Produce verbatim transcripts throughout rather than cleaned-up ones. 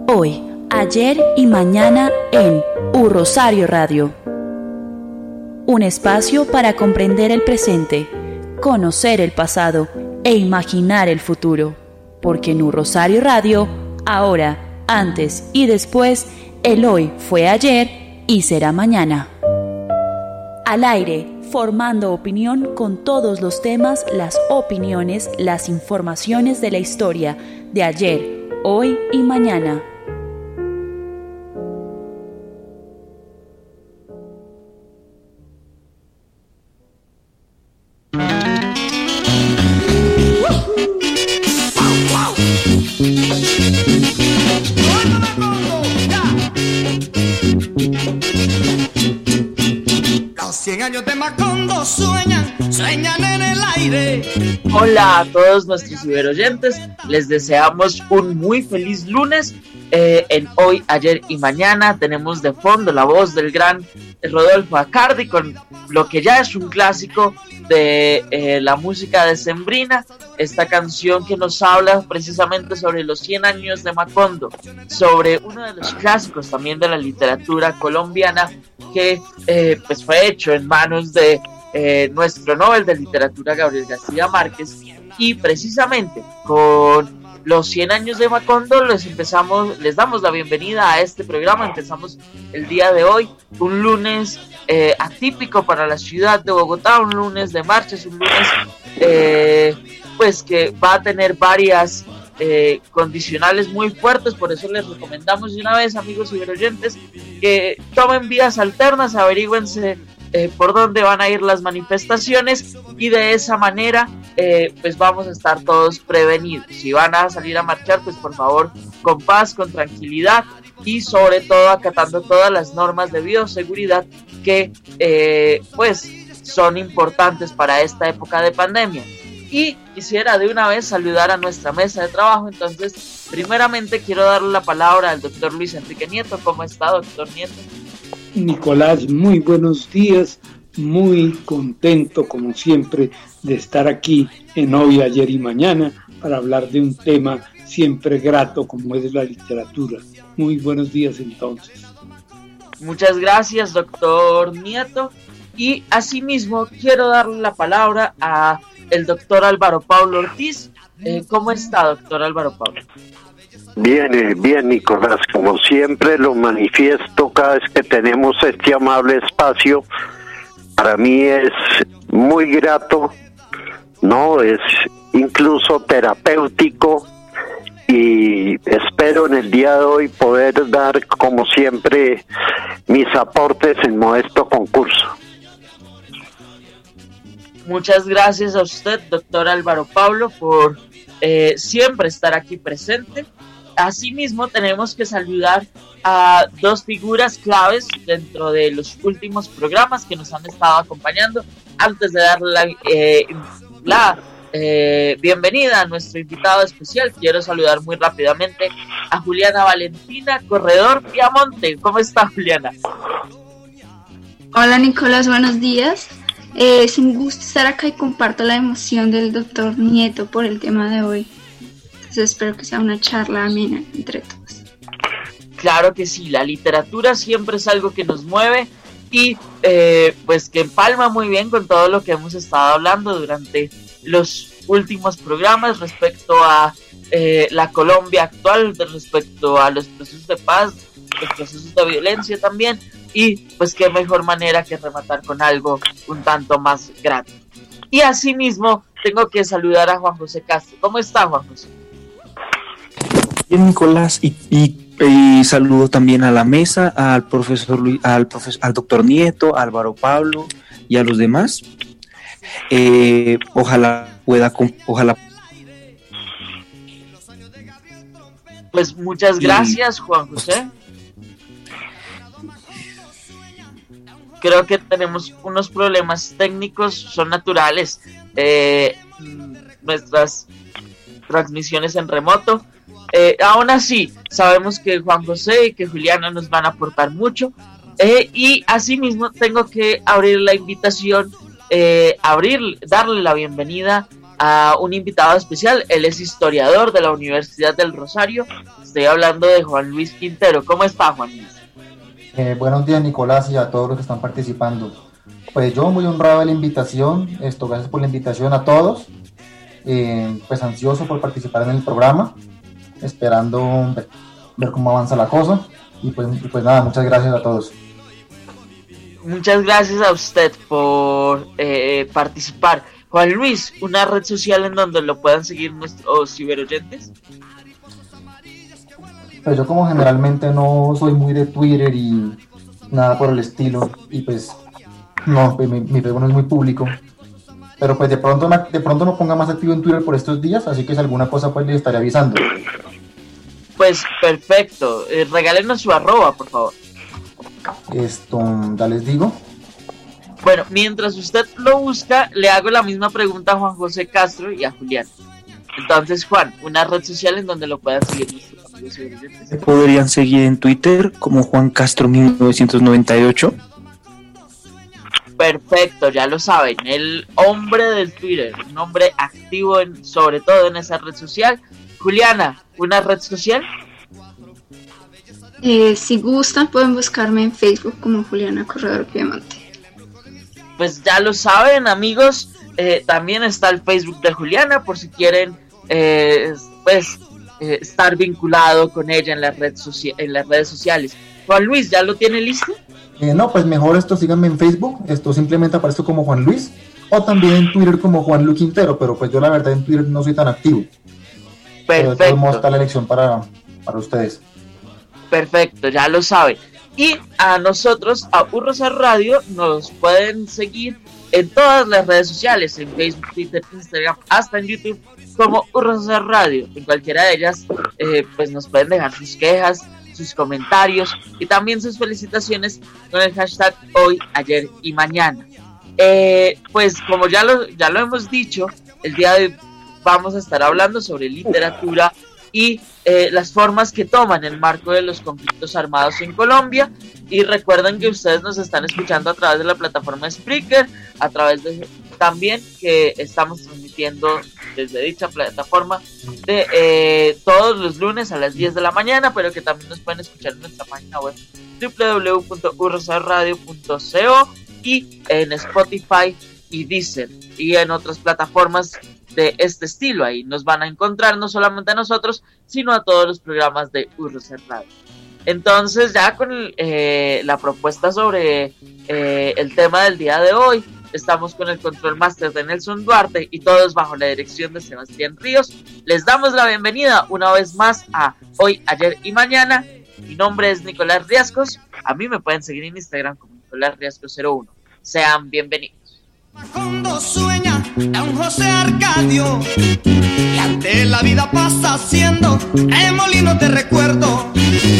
Hoy, ayer y mañana en U Rosario Radio. Un espacio para comprender el presente, conocer el pasado e imaginar el futuro. Porque en U Rosario Radio, ahora, antes y después, el hoy fue ayer y será mañana. Al aire, formando opinión con todos los temas, las opiniones, las informaciones de la historia de ayer, hoy y mañana. cien años de Macondo sueñan, sueñan en el aire. Hola a todos nuestros ciberoyentes, les deseamos un muy feliz lunes. Eh, en Hoy, Ayer y Mañana tenemos de fondo la voz del gran Rodolfo Acardi con lo que ya es un clásico de eh, la música decembrina, esta canción que nos habla precisamente sobre los cien años de Macondo, sobre uno de los clásicos también de la literatura colombiana que eh, pues fue hecho en manos de eh, nuestro Nobel de Literatura Gabriel García Márquez, y precisamente con los cien años de Macondo les empezamos, les damos la bienvenida a este programa. Empezamos el día de hoy, un lunes eh, atípico para la ciudad de Bogotá, un lunes de marchas, un lunes eh, pues que va a tener varias eh, condicionales muy fuertes. Por eso les recomendamos de una vez, amigos ciberoyentes, que tomen vías alternas, averigüense Eh, por dónde van a ir las manifestaciones, y de esa manera eh, pues vamos a estar todos prevenidos. Si van a salir a marchar, pues por favor con paz, con tranquilidad y sobre todo acatando todas las normas de bioseguridad que eh, pues son importantes para esta época de pandemia. Y quisiera de una vez saludar a nuestra mesa de trabajo. Entonces, primeramente quiero darle la palabra al doctor Luis Enrique Nieto. ¿Cómo está, doctor Nieto? Nicolás, muy buenos días, muy contento como siempre de estar aquí en Hoy, Ayer y Mañana para hablar de un tema siempre grato como es la literatura. Muy buenos días entonces. Muchas gracias, doctor Nieto, y asimismo quiero darle la palabra a el doctor Álvaro Pablo Ortiz. Eh, ¿Cómo está, doctor Álvaro Pablo? Bien, bien, Nicolás, como siempre lo manifiesto cada vez que tenemos este amable espacio. Para mí es muy grato, ¿no? Es incluso terapéutico, y espero en el día de hoy poder dar, como siempre, mis aportes en modesto concurso. Muchas gracias a usted, doctor Álvaro Pablo, por eh, siempre estar aquí presente. Asimismo, tenemos que saludar a dos figuras claves dentro de los últimos programas que nos han estado acompañando. Antes de darle la, eh, la eh, bienvenida a nuestro invitado especial, quiero saludar muy rápidamente a Juliana Valentina, corredor Piamonte. ¿Cómo está, Juliana? Hola, Nicolás, buenos días. Eh, es un gusto estar acá y comparto la emoción del doctor Nieto por el tema de hoy. Entonces espero que sea una charla amena entre todos. Claro que sí, la literatura siempre es algo que nos mueve y eh, pues que empalma muy bien con todo lo que hemos estado hablando durante los últimos programas respecto a eh, la Colombia actual, respecto a los procesos de paz, los procesos de violencia también, y pues qué mejor manera que rematar con algo un tanto más grande. Y asimismo tengo que saludar a Juan José Castro. ¿Cómo está, Juan José? Bien, Nicolás, y, y, y saludo también a la mesa, al profesor Luis, al profesor, al doctor Nieto, a Álvaro Pablo y a los demás. Eh, ojalá pueda, ojalá. Pues muchas gracias, Juan José. Creo que tenemos unos problemas técnicos, son naturales. Eh, nuestras transmisiones en remoto. Eh, aún así, sabemos que Juan José y que Juliana nos van a aportar mucho. Eh, y asimismo tengo que abrir la invitación, eh, abrir, darle la bienvenida a un invitado especial. Él es historiador de la Universidad del Rosario, Estoy hablando de Juan Luis Quintero. ¿Cómo está, Juan Luis? Eh, buenos días, Nicolás, y a todos los que están participando. Pues yo muy honrado de la invitación, esto, gracias por la invitación a todos, eh, pues ansioso por participar en el programa, esperando ver, ver cómo avanza la cosa, y pues, y pues nada, muchas gracias a todos. Muchas gracias a usted por eh, participar. Juan Luis, ¿una red social en donde lo puedan seguir nuestros ciberoyentes? Pues yo como generalmente no soy muy de Twitter y nada por el estilo, y pues no, pues mi, mi Facebook no es muy público, pero pues de pronto, me, de pronto me ponga más activo en Twitter por estos días, así que si alguna cosa pues les estaré avisando. Pues perfecto, eh, regálenos su arroba, por favor. Esto, ya les digo. Bueno, mientras usted lo busca, le hago la misma pregunta a Juan José Castro y a Julián. Entonces, Juan, una red social en donde lo puedan seguir nuestros amigos ciberoyentes. Me podrían seguir en Twitter como Juan Castro mil novecientos noventa y ocho. Perfecto, ya lo saben, el hombre del Twitter, un hombre activo en, sobre todo en esa red social. Juliana, ¿una red social? Eh, si gustan, pueden buscarme en Facebook como Juliana Corredor Piemonte. Pues ya lo saben, amigos, eh, también está el Facebook de Juliana por si quieren eh, pues eh, estar vinculado con ella en, la red socia- en las redes sociales. Juan Luis, ¿ya lo tiene listo? Eh, no, pues mejor esto, síganme en Facebook, esto simplemente aparezco como Juan Luis, o también en Twitter como Juan Luis Quintero, pero pues yo la verdad en Twitter no soy tan activo. Pero de todos modos está la elección para, para ustedes. Perfecto, ya lo saben. Y a nosotros, a Urrosa Radio, nos pueden seguir en todas las redes sociales, en Facebook, Twitter, Instagram, hasta en YouTube, como Urrosa Radio. En cualquiera de ellas, eh, pues nos pueden dejar sus quejas, sus comentarios y también sus felicitaciones con el hashtag hoy, ayer y mañana. Eh, pues como ya lo, ya lo hemos dicho, el día de hoy vamos a estar hablando sobre literatura y eh, las formas que toman el marco de los conflictos armados en Colombia. Y recuerden que ustedes nos están escuchando a través de la plataforma Spreaker, a través de también que estamos transmitiendo desde dicha plataforma de eh, todos los lunes a las diez de la mañana, pero que también nos pueden escuchar en nuestra página web doble u doble u doble u punto urrosaradio punto co y en Spotify y Deezer y en otras plataformas de este estilo. Ahí nos van a encontrar no solamente a nosotros, sino a todos los programas de Urrosa Radio. Entonces, ya con eh, la propuesta sobre eh, el tema del día de hoy, estamos con el Control Master de Nelson Duarte y todos bajo la dirección de Sebastián Ríos. Les damos la bienvenida una vez más a Hoy, Ayer y Mañana. Mi nombre es Nicolás Riascos. A mí me pueden seguir en Instagram como Nicolás Riascos cero uno. Sean bienvenidos. Cuando sueña a un José Arcadio y ante la vida pasa siendo remolino de recuerdo.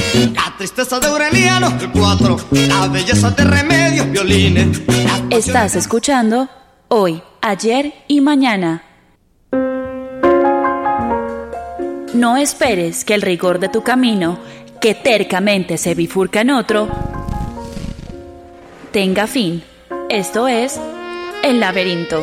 La tristeza de Aureliano, el cuatro, la belleza de Remedios, violines. Estás escuchando Hoy, Ayer y Mañana. No esperes que el rigor de tu camino, que tercamente se bifurca en otro, tenga fin. Esto es El Laberinto.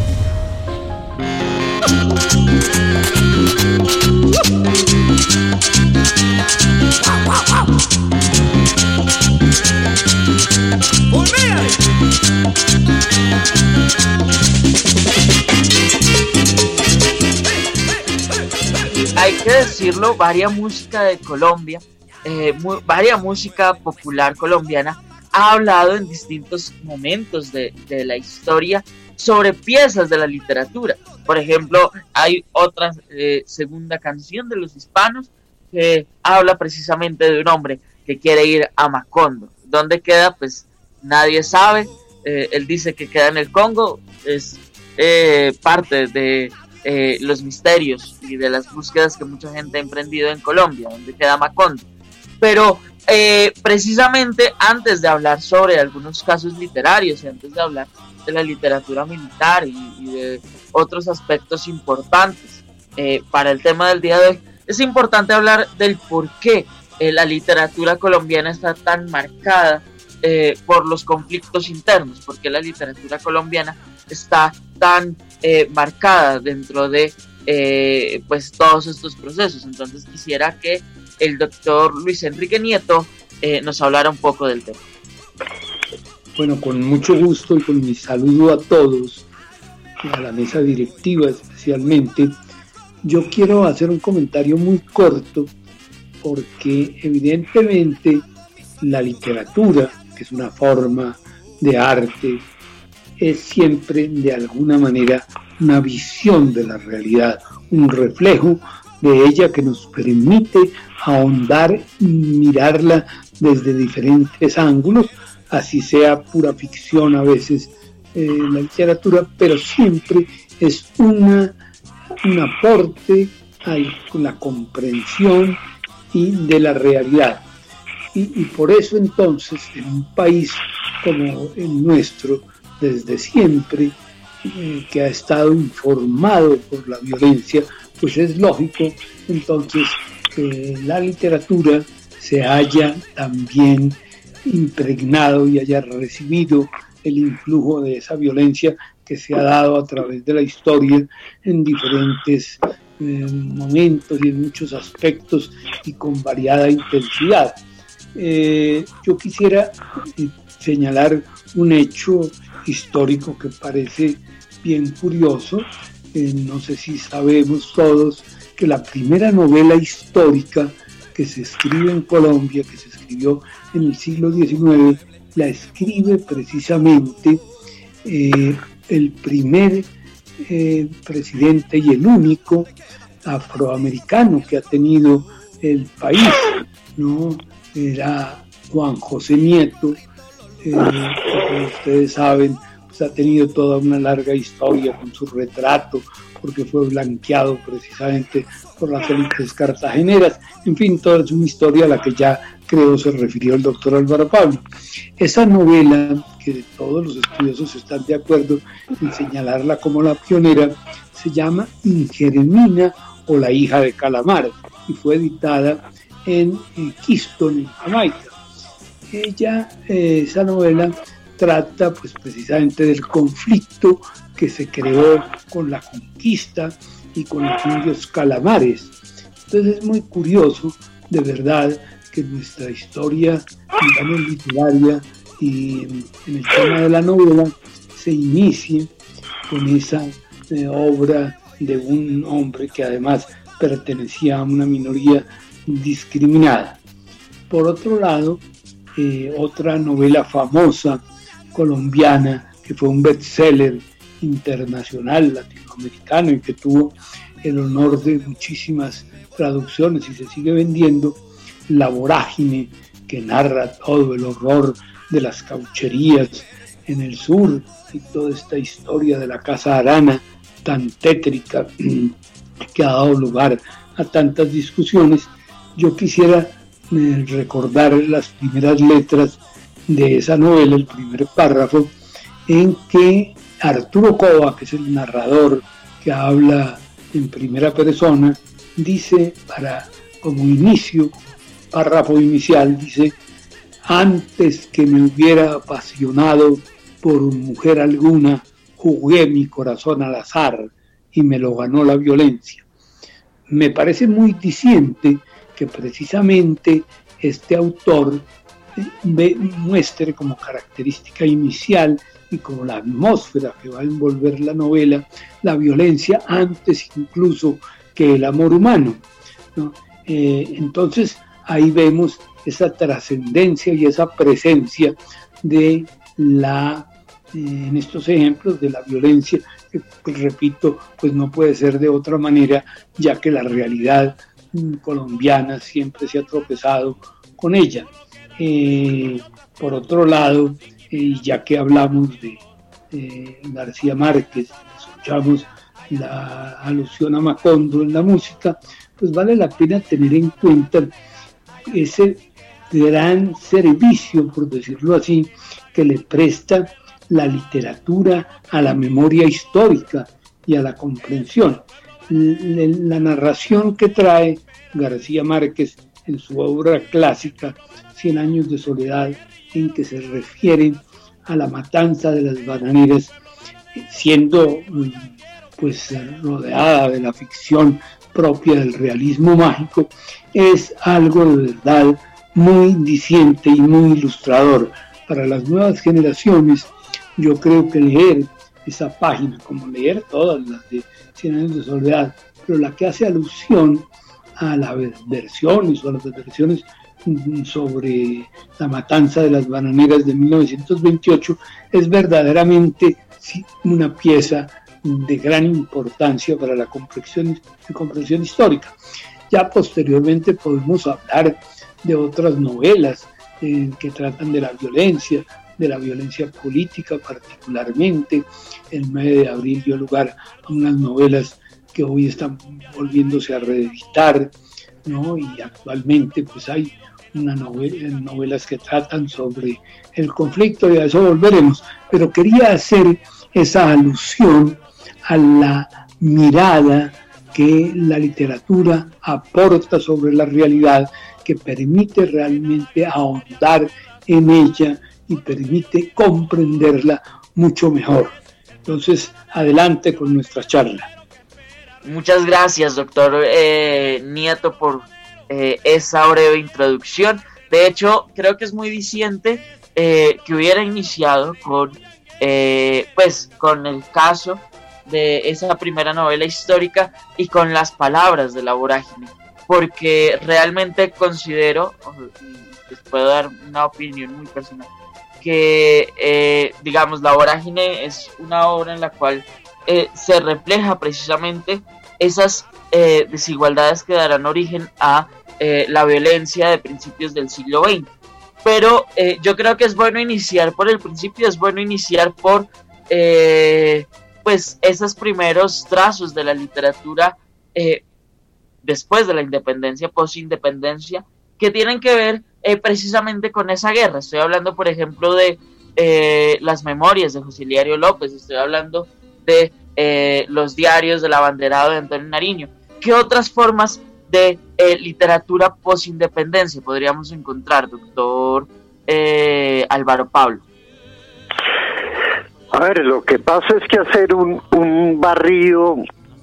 Hay que decirlo, varia música de Colombia, eh, muy, varia música popular colombiana ha hablado en distintos momentos de, de la historia sobre piezas de la literatura. Por ejemplo, hay otra eh, segunda canción de los hispanos que habla precisamente de un hombre que quiere ir a Macondo. ¿Dónde queda? Pues nadie sabe. Eh, él dice que queda en el Congo. Es eh, parte de eh, los misterios y de las búsquedas que mucha gente ha emprendido en Colombia. ¿Dónde queda Macondo? Pero eh, precisamente antes de hablar sobre algunos casos literarios y antes de hablar de la literatura militar y, y de otros aspectos importantes eh, para el tema del día de hoy, es importante hablar del por qué eh, la literatura colombiana está tan marcada eh, por los conflictos internos, por qué la literatura colombiana está tan eh, marcada dentro de eh, pues todos estos procesos. Entonces quisiera que el doctor Luis Enrique Nieto eh, nos hablara un poco del tema. Bueno, con mucho gusto y con mi saludo a todos, a la mesa directiva especialmente, yo quiero hacer un comentario muy corto porque evidentemente la literatura, que es una forma de arte, es siempre de alguna manera una visión de la realidad, un reflejo de ella que nos permite ahondar y mirarla desde diferentes ángulos, así sea pura ficción a veces eh, la literatura, pero siempre es una, un aporte a la comprensión y de la realidad. Y, y por eso entonces en un país como el nuestro, desde siempre, eh, que ha estado informado por la violencia, pues es lógico entonces que la literatura se haya también impregnado y haya recibido el influjo de esa violencia que se ha dado a través de la historia en diferentes eh, momentos y en muchos aspectos y con variada intensidad. Eh, yo quisiera eh, señalar un hecho histórico que parece bien curioso. Eh, no sé si sabemos todos que la primera novela histórica que se escribe en Colombia, que se escribió en el siglo diecinueve, la escribe precisamente eh, el primer eh, presidente y el único afroamericano que ha tenido el país, ¿no? Era Juan José Nieto, eh, como ustedes saben, pues ha tenido toda una larga historia con su retrato, porque fue blanqueado precisamente por las élites cartageneras. En fin, toda es una historia a la que ya creo se refirió el doctor Álvaro Pablo. Esa novela, que todos los estudiosos están de acuerdo en señalarla como la pionera, se llama Ingeremina o la hija de Calamar, y fue editada en, en Kingston, en Jamaica. Ella, eh, esa novela trata pues precisamente del conflicto que se creó con la conquista y con los indios calamares. Entonces es muy curioso, de verdad, que nuestra historia, digamos, literaria y en el tema de la novela se inicie con esa eh, obra de un hombre que además pertenecía a una minoría discriminada. Por otro lado, eh, otra novela famosa colombiana que fue un bestseller internacional latinoamericano y que tuvo el honor de muchísimas traducciones y se sigue vendiendo, La Vorágine, que narra todo el horror de las caucherías en el sur y toda esta historia de la Casa Arana tan tétrica que ha dado lugar a tantas discusiones. Yo quisiera eh, recordar las primeras letras de esa novela, el primer párrafo, en que Arturo Cova, que es el narrador que habla en primera persona, dice, para como inicio, párrafo inicial, dice: antes que me hubiera apasionado por mujer alguna, jugué mi corazón al azar y me lo ganó la violencia. Me parece muy diciente que precisamente este autor ve, muestre como característica inicial y como la atmósfera que va a envolver la novela, la violencia antes incluso que el amor humano, ¿no? Eh, entonces ahí vemos esa trascendencia y esa presencia de la, eh, en estos ejemplos, de la violencia, que pues, repito, pues no puede ser de otra manera, ya que la realidad mm, colombiana siempre se ha tropezado con ella. Eh, por otro lado, y eh, ya que hablamos de eh, García Márquez, escuchamos la alusión a Macondo en la música, pues vale la pena tener en cuenta ese gran servicio, por decirlo así, que le presta la literatura a la memoria histórica y a la comprensión. La narración que trae García Márquez en su obra clásica Cien años de soledad, en que se refiere a la matanza de las bananeras, siendo pues rodeada de la ficción propia del realismo mágico, es algo de verdad muy diciente y muy ilustrador. Para las nuevas generaciones, yo creo que leer esa página, como leer todas las de Cien años de soledad, pero la que hace alusión a las versiones o a las versiones sobre la matanza de las bananeras de mil novecientos veintiocho, es verdaderamente una pieza de gran importancia para la comprensión, comprensión histórica. Ya posteriormente podemos hablar de otras novelas eh, que tratan de la violencia, de la violencia política particularmente. El nueve de abril dio lugar a unas novelas que hoy están volviéndose a reeditar, ¿no? Y actualmente pues hay una novela, novelas que tratan sobre el conflicto, y a eso volveremos. Pero quería hacer esa alusión a la mirada que la literatura aporta sobre la realidad, que permite realmente ahondar en ella y permite comprenderla mucho mejor. Entonces, adelante con nuestra charla. Muchas gracias, doctor eh, Nieto, por eh, esa breve introducción. De hecho, creo que es muy diciente eh, que hubiera iniciado con, eh, pues, con el caso de esa primera novela histórica y con las palabras de La Vorágine, porque realmente considero, les puedo dar una opinión muy personal, que eh, digamos La Vorágine es una obra en la cual eh, se refleja precisamente esas eh, desigualdades que darán origen a eh, la violencia de principios del siglo veinte. Pero eh, yo creo que es bueno iniciar por el principio, es bueno iniciar por eh, pues esos primeros trazos de la literatura eh, después de la independencia, post-independencia, que tienen que ver eh, precisamente con esa guerra. Estoy hablando, por ejemplo, de eh, las memorias de José Hilario López, estoy hablando de eh, los diarios del abanderado de Antonio Nariño. ¿Qué otras formas de eh, literatura post-independencia podríamos encontrar, doctor eh, Álvaro Pablo? A ver, lo que pasa es que hacer un, un barrido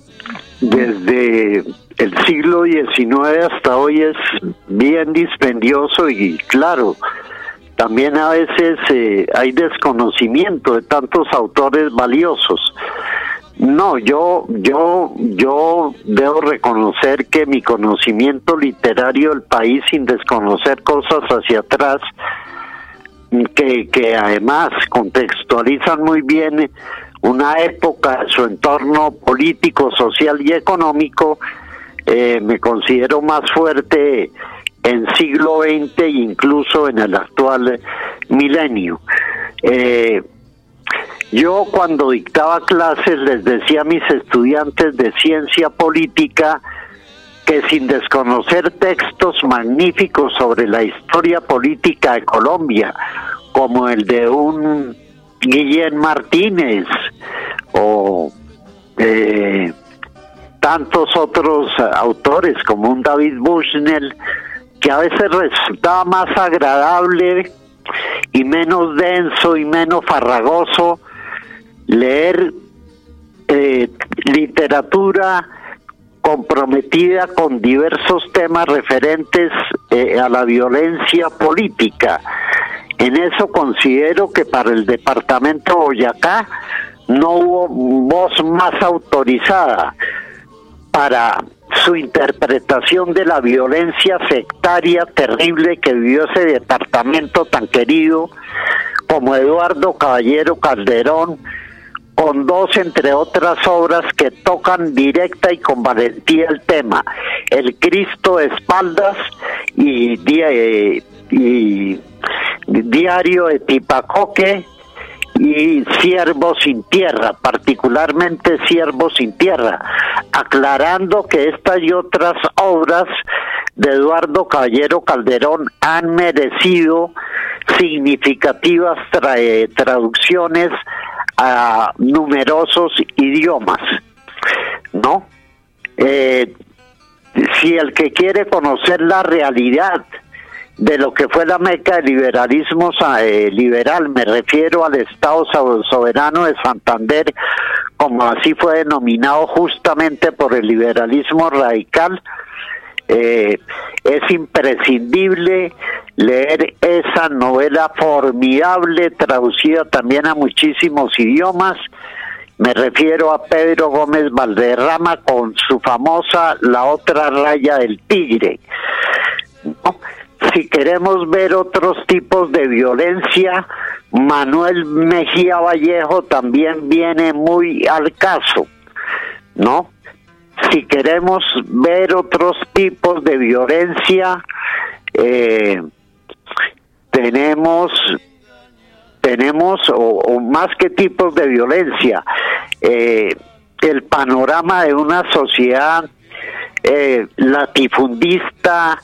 desde el siglo diecinueve hasta hoy es bien dispendioso y claro, también a veces eh, hay desconocimiento de tantos autores valiosos. No, yo, yo, yo debo reconocer que mi conocimiento literario del país, sin desconocer cosas hacia atrás, que, que además contextualizan muy bien una época, su entorno político, social y económico, eh, me considero más fuerte en siglo veinte e incluso en el actual milenio. Eh, yo cuando dictaba clases les decía a mis estudiantes de ciencia política que sin desconocer textos magníficos sobre la historia política de Colombia, como el de un Guillén Martínez o eh, tantos otros autores como un David Bushnell, que a veces resultaba más agradable y menos denso y menos farragoso leer eh, literatura comprometida con diversos temas referentes eh, a la violencia política. En eso considero que para el departamento de Boyacá no hubo voz más autorizada para su interpretación de la violencia sectaria terrible que vivió ese departamento tan querido como Eduardo Caballero Calderón, con dos, entre otras obras, que tocan directa y con valentía el tema: El Cristo de espaldas y, y, y Diario de Tipacoque y Siervo sin tierra, particularmente Siervo sin tierra, aclarando que estas y otras obras de Eduardo Caballero Calderón han merecido significativas tra- traducciones a numerosos idiomas, ¿no? Eh, si el que quiere conocer la realidad de lo que fue la meca del liberalismo eh, liberal, me refiero al Estado Soberano de Santander como así fue denominado justamente por el liberalismo radical. Eh, es imprescindible leer esa novela formidable, traducida también a muchísimos idiomas. Me refiero a Pedro Gómez Valderrama con su famosa La otra raya del tigre, ¿no? Si queremos ver otros tipos de violencia, Manuel Mejía Vallejo también viene muy al caso, ¿no? Si queremos ver otros tipos de violencia, eh, tenemos, tenemos o, o más que tipos de violencia, eh, el panorama de una sociedad eh, latifundista,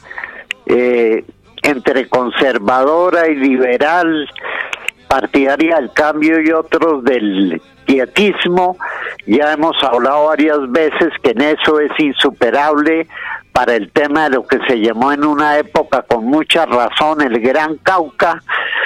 eh, entre conservadora y liberal, partidaria del cambio y otros del quietismo. Ya hemos hablado varias veces que en eso es insuperable para el tema de lo que se llamó en una época con mucha razón el Gran Cauca.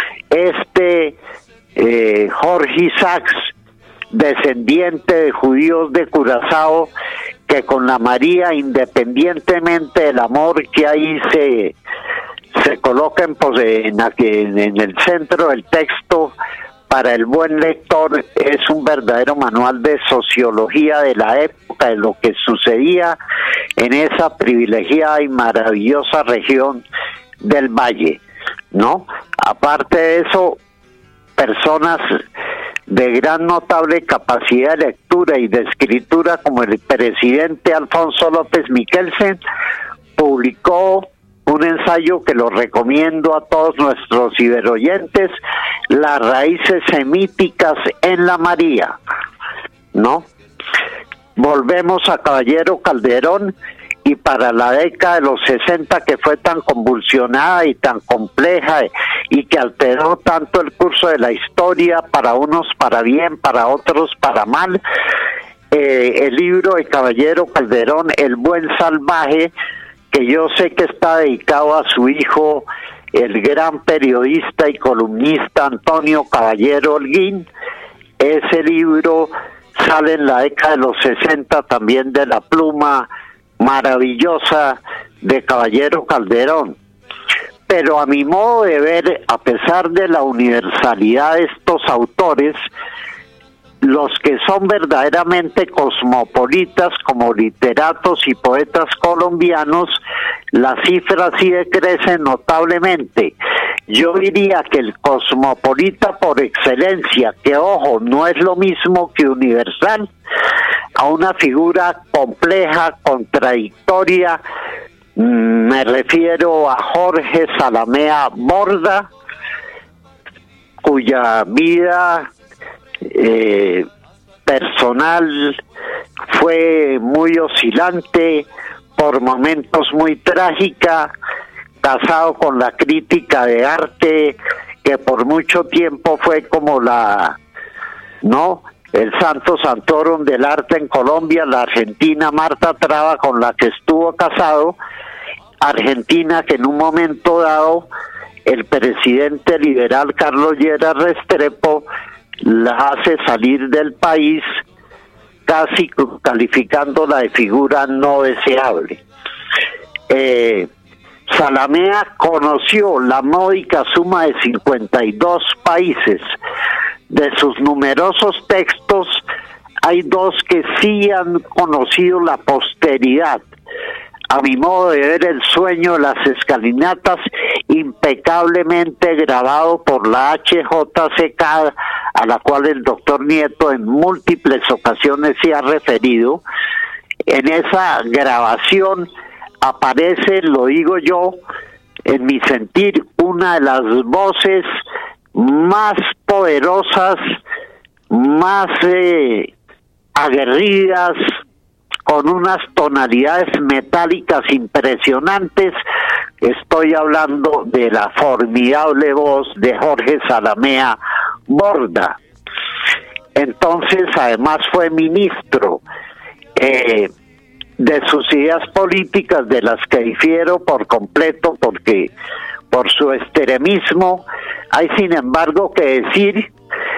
Este eh, Jorge Isaacs, descendiente de judíos de Curazao, que con la María, independientemente del amor que ahí se se coloca en, en, en el centro del texto, para el buen lector es un verdadero manual de sociología de la época, de lo que sucedía en esa privilegiada y maravillosa región del Valle, ¿no? Aparte de eso, personas de gran notable capacidad de lectura y de escritura, como el presidente Alfonso López Miquelsen, publicó un ensayo que lo recomiendo a todos nuestros ciberoyentes, Las raíces semíticas en la María, ¿no? Volvemos a Caballero Calderón, y para la década de los sesenta, que fue tan convulsionada y tan compleja y que alteró tanto el curso de la historia, para unos para bien, para otros para mal, eh, el libro de Caballero Calderón, El buen salvaje, que yo sé que está dedicado a su hijo, el gran periodista y columnista Antonio Caballero Holguín. Ese libro sale en la década de los sesenta también de la pluma maravillosa de Caballero Calderón. Pero a mi modo de ver, a pesar de la universalidad de estos autores, los que son verdaderamente cosmopolitas como literatos y poetas colombianos, las cifras sí decrecen notablemente. Yo diría que el cosmopolita por excelencia, que ojo, no es lo mismo que universal, a una figura compleja, contradictoria, me refiero a Jorge Zalamea Borda, cuya vida Eh, personal fue muy oscilante, por momentos muy trágica, casado con la crítica de arte, que por mucho tiempo fue como la, ¿no?, el santo santorum del arte en Colombia, la argentina Marta Traba, con la que estuvo casado, argentina que en un momento dado el presidente liberal Carlos Lleras Restrepo la hace salir del país, casi calificándola de figura no deseable. Eh, Zalamea conoció la módica suma de cincuenta y dos países. De sus numerosos textos, hay dos que sí han conocido la posteridad. A mi modo de ver, El sueño de las escalinatas, impecablemente grabado por la H J C K, a la cual el doctor Nieto en múltiples ocasiones se ha referido. En esa grabación aparece, lo digo yo, en mi sentir, una de las voces más poderosas, más eh, aguerridas, con unas tonalidades metálicas impresionantes. Estoy hablando de la formidable voz de Jorge Zalamea Borda. Entonces, además fue ministro. Eh, de sus ideas políticas, de las que difiero por completo, porque por su extremismo, hay sin embargo que decir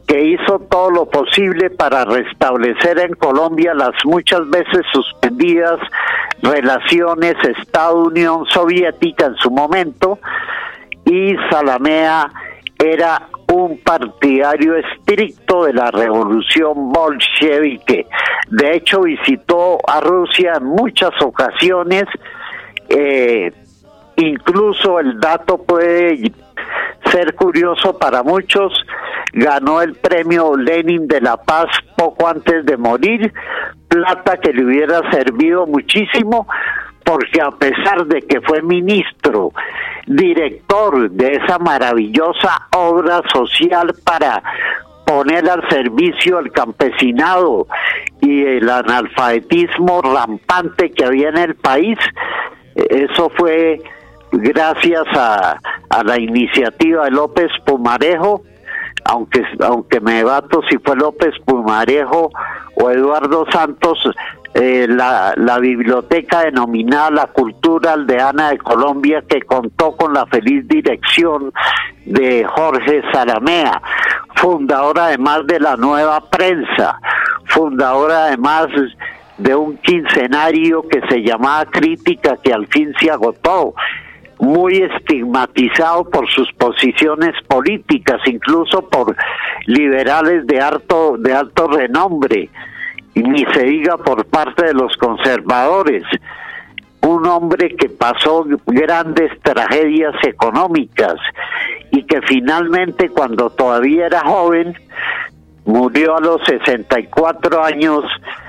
que hizo todo lo posible para restablecer en Colombia las muchas veces suspendidas relaciones Estado-Unión Soviética en su momento, y Zalamea era un partidario estricto de la revolución bolchevique. De hecho, visitó a Rusia en muchas ocasiones, eh, incluso el dato puede ser curioso para muchos, ganó el premio Lenin de la Paz poco antes de morir, plata que le hubiera servido muchísimo, porque a pesar de que fue ministro, director de esa maravillosa obra social para poner al servicio el campesinado y el analfabetismo rampante que había en el país, eso fue gracias a, a la iniciativa de López Pumarejo, aunque aunque me debato si fue López Pumarejo o Eduardo Santos. Eh, la, la biblioteca denominada La Cultura Aldeana de Colombia, que contó con la feliz dirección de Jorge Zalamea, fundador además de La Nueva Prensa, fundador además de un quincenario que se llamaba Crítica, que al fin se agotó, muy estigmatizado por sus posiciones políticas, incluso por liberales de alto, de alto renombre, y ni se diga por parte de los conservadores. Un hombre que pasó grandes tragedias económicas y que finalmente, cuando todavía era joven, murió a los sesenta y cuatro años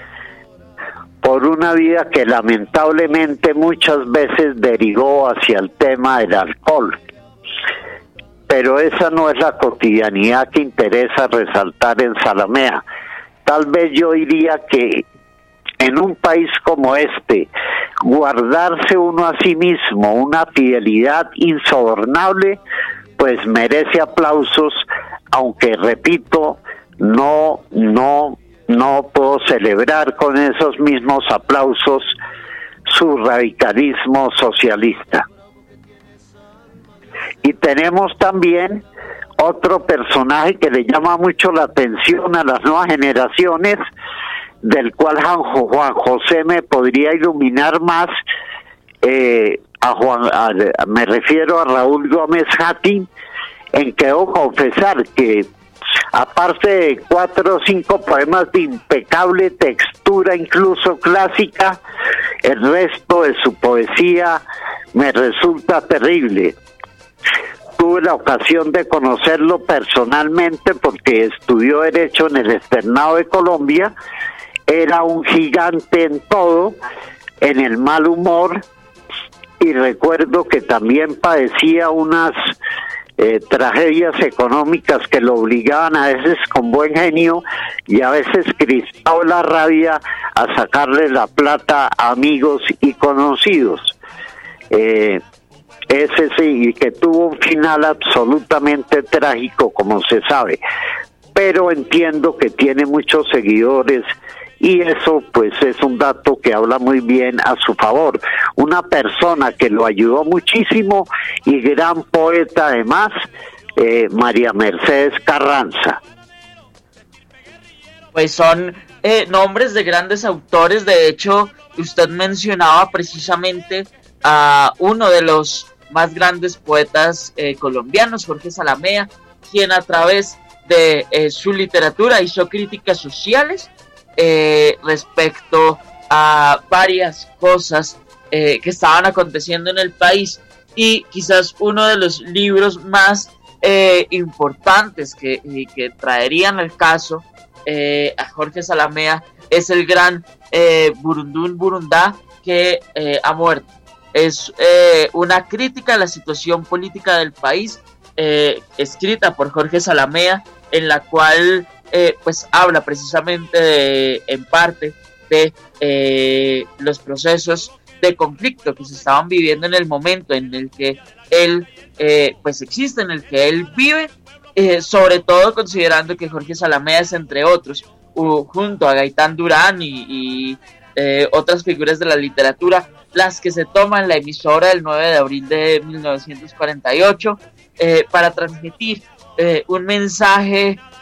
por una vida que lamentablemente muchas veces derivó hacia el tema del alcohol. Pero esa no es la cotidianidad que interesa resaltar en Zalamea. Tal vez yo diría que en un país como este, guardarse uno a sí mismo una fidelidad insobornable, pues merece aplausos, aunque repito, no, no, no puedo celebrar con esos mismos aplausos su radicalismo socialista. Y tenemos también otro personaje que le llama mucho la atención a las nuevas generaciones, del cual Juan José me podría iluminar más. eh, a Juan, a, me refiero a Raúl Gómez Hattin, en que debo confesar que, aparte de cuatro o cinco poemas de impecable textura, incluso clásica, el resto de su poesía me resulta terrible. Tuve la ocasión de conocerlo personalmente porque estudió Derecho en el Externado de Colombia. Era un gigante en todo, en el mal humor, y recuerdo que también padecía unas eh, tragedias económicas que lo obligaban a veces con buen genio y a veces crispado la rabia a sacarle la plata a amigos y conocidos. Eh, ese sí, que tuvo un final absolutamente trágico, como se sabe, pero entiendo que tiene muchos seguidores y eso pues es un dato que habla muy bien a su favor. Una persona que lo ayudó muchísimo y gran poeta además, eh, María Mercedes Carranza. Pues son eh, nombres de grandes autores. De hecho, usted mencionaba precisamente a uno de los más grandes poetas eh, colombianos, Jorge Zalamea, quien a través de eh, su literatura hizo críticas sociales eh, respecto a varias cosas eh, que estaban aconteciendo en el país, y quizás uno de los libros más eh, importantes que, que traerían al caso eh, a Jorge Zalamea es el gran eh, Burundún Burundá, que eh, ha muerto. Es eh, una crítica a la situación política del país, eh, escrita por Jorge Zalamea, en la cual eh, pues habla precisamente de, en parte de eh, los procesos de conflicto que se estaban viviendo en el momento en el que él eh, pues existe, en el que él vive, eh, sobre todo considerando que Jorge Zalamea es, entre otros, uh, junto a Gaitán Durán y, y eh, otras figuras de la literatura, las que se toman la emisora el nueve de abril de mil novecientos cuarenta y ocho eh, para transmitir eh, un mensaje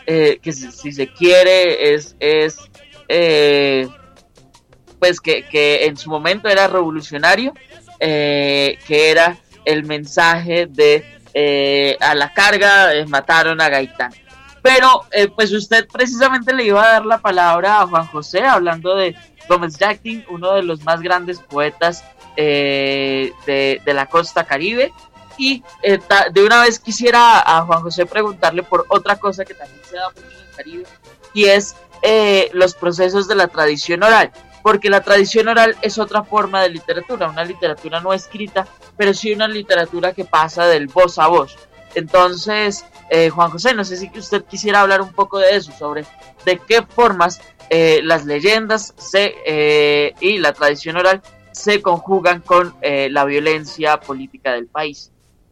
eh, que si, si se quiere es, es eh, pues que, que en su momento era revolucionario, eh, que era el mensaje de eh, a la carga eh, mataron a Gaitán. Pero eh, pues usted precisamente le iba a dar la palabra a Juan José, hablando de Gómez Yactin, uno de los más grandes poetas eh, de, de la costa caribe. Y eh, ta, de una vez quisiera a Juan José preguntarle por otra cosa que también se da mucho en el Caribe, y es eh, los procesos de la tradición oral, porque la tradición oral es otra forma de literatura, una literatura no escrita, pero sí una literatura que pasa del voz a voz. Entonces, eh, Juan José, no sé si usted quisiera hablar un poco de eso, sobre de qué formas eh, las leyendas se, eh, y la tradición oral se conjugan con eh, la violencia política del país.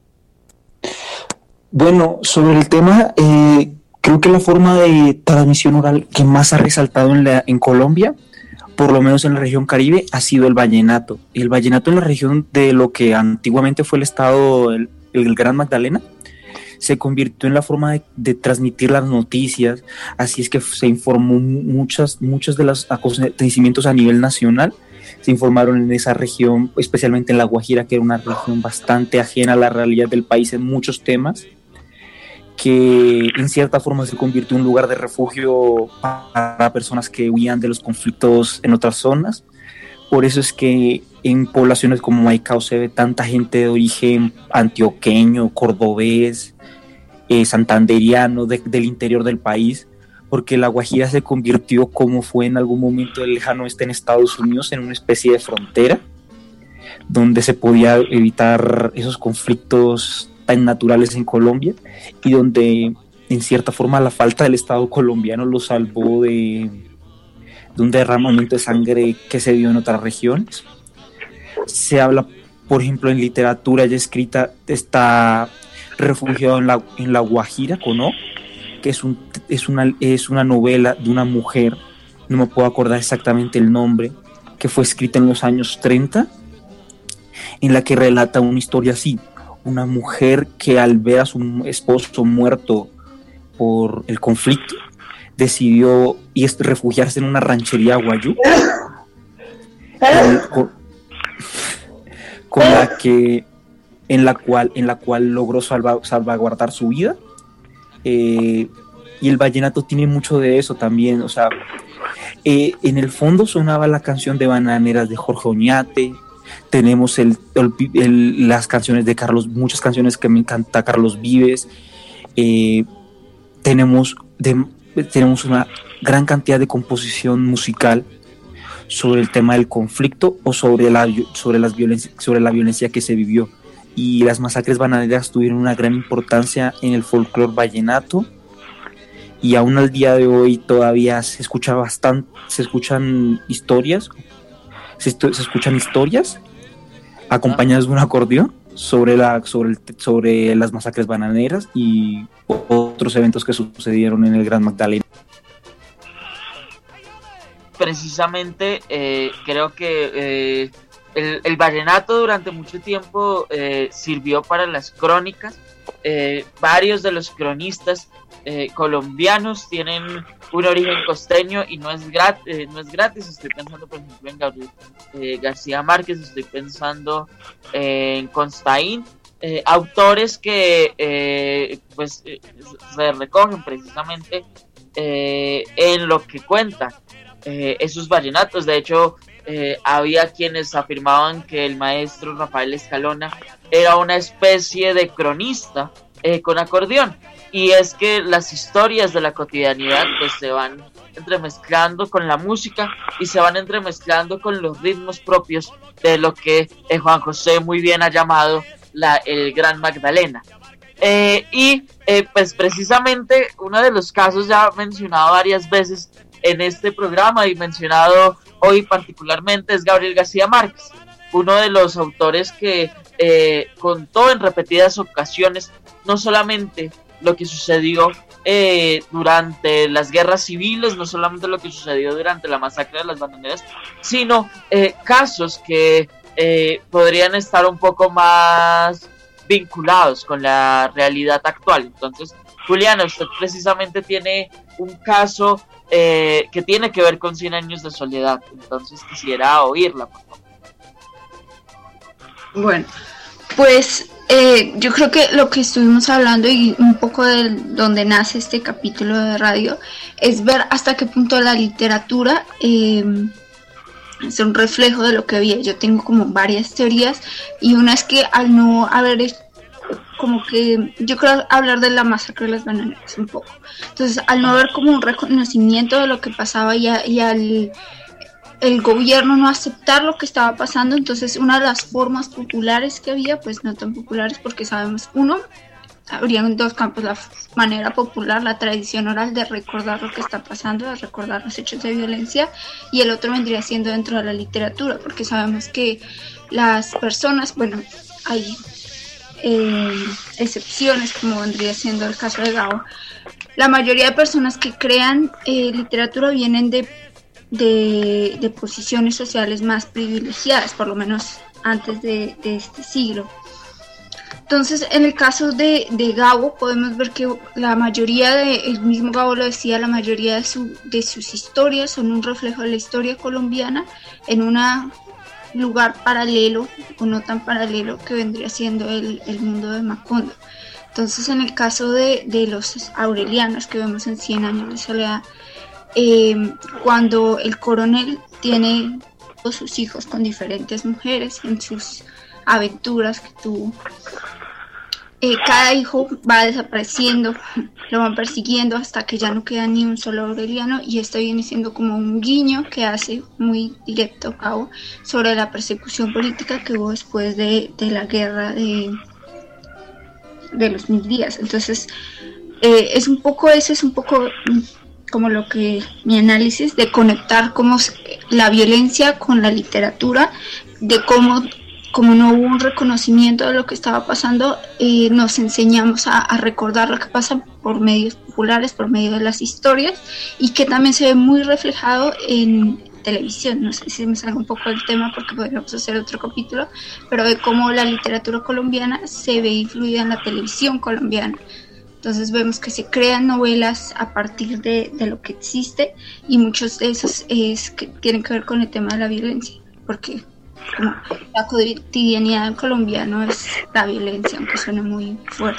Bueno, sobre el tema, eh, creo que la forma de transmisión oral que más ha resaltado en, la, en Colombia, por lo menos en la región Caribe, ha sido el vallenato. El vallenato en la región de lo que antiguamente fue el estado, el, el Gran Magdalena, se convirtió en la forma de, de transmitir las noticias. Así es que se informó muchas, muchos de los acontecimientos a nivel nacional. Se informaron en esa región, especialmente en La Guajira, que era una región bastante ajena a la realidad del país en muchos temas, que en cierta forma se convirtió en un lugar de refugio para personas que huían de los conflictos en otras zonas. Por eso es que en poblaciones como Maicao se ve tanta gente de origen antioqueño, cordobés, eh, santanderiano, de, del interior del país, porque La Guajira se convirtió, como fue en algún momento del lejano oeste en Estados Unidos, en una especie de frontera, donde se podía evitar esos conflictos tan naturales en Colombia, y donde en cierta forma la falta del Estado colombiano lo salvó de, de un derramamiento de sangre que se dio en otras regiones. Se habla, por ejemplo, en literatura ya escrita, está refugiado en la, en la Guajira, ¿no? Que es, un, es, una, es una novela de una mujer, no me puedo acordar exactamente el nombre, que fue escrita en los años treinta, en la que relata una historia así. Una mujer que al ver a su esposo muerto por el conflicto decidió ir a refugiarse en una ranchería guayú, con, con, con la que en la cual en la cual logró salva, salvaguardar su vida. Eh, y el vallenato tiene mucho de eso también, o sea, eh, en el fondo sonaba la canción de Bananeras de Jorge Oñate. Tenemos el, el, el, las canciones de Carlos, muchas canciones que me encanta Carlos Vives. Eh, tenemos, de, tenemos una gran cantidad de composición musical sobre el tema del conflicto o sobre la, sobre las violencia, sobre la violencia que se vivió. Y las masacres bananeras tuvieron una gran importancia en el folclore vallenato, y aún al día de hoy todavía se escucha bastante, se escuchan historias. Se, se escuchan historias acompañadas de un acordeón sobre, la, sobre, el, sobre las masacres bananeras y otros eventos que sucedieron en el Gran Magdalena. Precisamente eh, creo que eh, el, el vallenato durante mucho tiempo eh, sirvió para las crónicas. Eh, varios de los cronistas eh, colombianos tienen un origen costeño y no es, grat- eh, no es gratis. Estoy pensando, por ejemplo, en Gabriel eh, García Márquez, estoy pensando eh, en Constaín, eh, autores que eh, pues eh, se recogen precisamente eh, en lo que cuentan eh, esos vallenatos. De hecho, eh, había quienes afirmaban que el maestro Rafael Escalona era una especie de cronista eh, con acordeón. Y es que las historias de la cotidianidad pues se van entremezclando con la música y se van entremezclando con los ritmos propios de lo que eh, Juan José muy bien ha llamado la, el Gran Magdalena. Eh, y eh, pues precisamente uno de los casos ya mencionado varias veces en este programa y mencionado hoy particularmente es Gabriel García Márquez, uno de los autores que eh, contó en repetidas ocasiones no solamente lo que sucedió eh, durante las guerras civiles, no solamente lo que sucedió durante la masacre de las bananeras, sino eh, casos que eh, podrían estar un poco más vinculados con la realidad actual. Entonces, Juliana, usted precisamente tiene un caso eh, que tiene que ver con cien años de soledad, entonces quisiera oírla, por favor. Bueno, pues eh, yo creo que lo que estuvimos hablando y un poco de donde nace este capítulo de radio es ver hasta qué punto la literatura eh, es un reflejo de lo que había. Yo tengo como varias teorías y una es que al no haber como que yo creo hablar de la masacre de las bananeras un poco, entonces al no haber como un reconocimiento de lo que pasaba y, a, y al el gobierno no aceptar lo que estaba pasando, entonces una de las formas populares que había, pues no tan populares porque sabemos, uno, habrían dos campos, la manera popular, la tradición oral de recordar lo que está pasando, de recordar los hechos de violencia, y el otro vendría siendo dentro de la literatura, porque sabemos que las personas, bueno, hay eh, excepciones como vendría siendo el caso de Gabo, la mayoría de personas que crean eh, literatura vienen de De, de posiciones sociales más privilegiadas, por lo menos antes de, de este siglo. Entonces, en el caso de, de Gabo, podemos ver que la mayoría de, el mismo Gabo lo decía, la mayoría de, su, de sus historias son un reflejo de la historia colombiana en un lugar paralelo, o no tan paralelo, que vendría siendo el, el mundo de Macondo. Entonces, en el caso de, de los aurelianos que vemos en Cien años de soledad, Eh, cuando el coronel tiene todos sus hijos con diferentes mujeres en sus aventuras que tuvo, eh, cada hijo va desapareciendo, lo van persiguiendo hasta que ya no queda ni un solo aureliano, y esto viene siendo como un guiño que hace muy directo a cabo sobre la persecución política que hubo después de, de la guerra de, de los mil días. Entonces eh, es un poco eso, es un poco como lo que mi análisis de conectar cómo la violencia con la literatura, de cómo, como no hubo un reconocimiento de lo que estaba pasando, eh, nos enseñamos a, a recordar lo que pasa por medios populares, por medio de las historias, y que también se ve muy reflejado en televisión. No sé si me salgo un poco del tema porque podríamos hacer otro capítulo, pero de cómo la literatura colombiana se ve influida en la televisión colombiana. Entonces vemos que se crean novelas a partir de, de lo que existe, y muchos de esos es que tienen que ver con el tema de la violencia, porque como la cotidianidad colombiana es la violencia, aunque suene muy fuerte.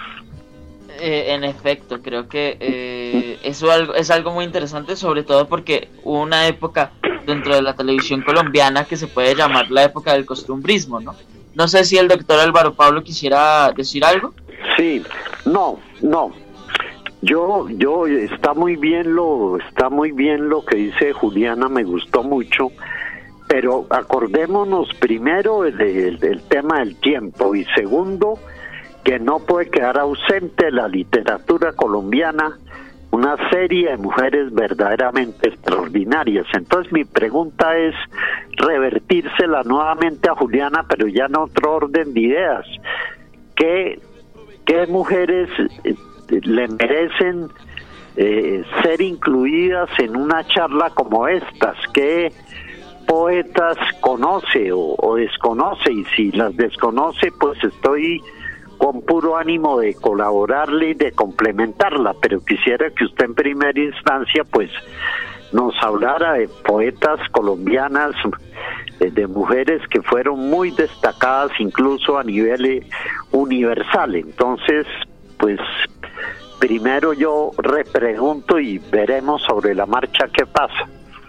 Eh, en efecto, creo que eh, eso algo, es algo muy interesante, sobre todo porque hubo una época dentro de la televisión colombiana que se puede llamar la época del costumbrismo, ¿no? No sé si el doctor Álvaro Pablo quisiera decir algo. Sí, no, no. Yo, yo, está muy bien lo, está muy bien lo que dice Juliana, me gustó mucho, pero acordémonos primero del, del tema del tiempo, y segundo, que no puede quedar ausente de la literatura colombiana una serie de mujeres verdaderamente extraordinarias. Entonces mi pregunta es revertírsela nuevamente a Juliana, pero ya en otro orden de ideas. ¿Qué ¿Qué mujeres le merecen eh, ser incluidas en una charla como estas? ¿Qué poetas conoce o, o desconoce? Y si las desconoce, pues estoy con puro ánimo de colaborarle y de complementarla, pero quisiera que usted en primera instancia pues nos hablara de poetas colombianas, de mujeres que fueron muy destacadas incluso a nivel universal. Entonces, pues primero yo repregunto y veremos sobre la marcha qué pasa.